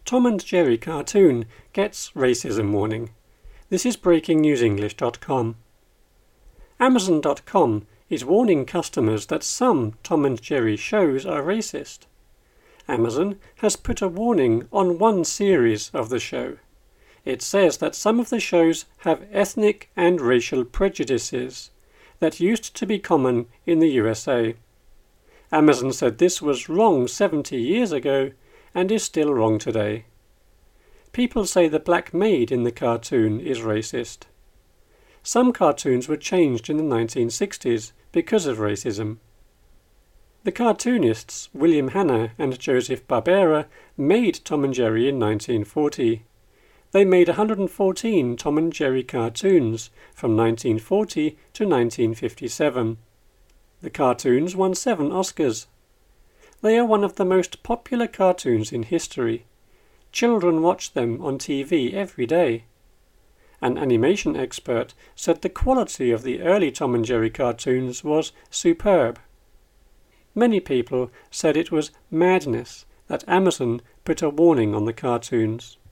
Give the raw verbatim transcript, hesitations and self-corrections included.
Tom and Jerry cartoon gets racism warning. This is breaking news english dot com. Amazon dot com is warning customers that some Tom and Jerry shows are racist. Amazon has put a warning on one series of the show. It says that some of the shows have ethnic and racial prejudices that used to be common in the U S A. Amazon said this was wrong seventy years ago and is still wrong today. People say the black maid in the cartoon is racist. Some cartoons were changed in the nineteen sixties because of racism. The cartoonists William Hanna and Joseph Barbera made Tom and Jerry in nineteen forty. They made one hundred fourteen Tom and Jerry cartoons from nineteen forty to nineteen fifty-seven. The cartoons won seven Oscars. They are one of the most popular cartoons in history. Children watch them on T V every day. An animation expert said the quality of the early Tom and Jerry cartoons was superb. Many people said it was madness that Amazon put a warning on the cartoons.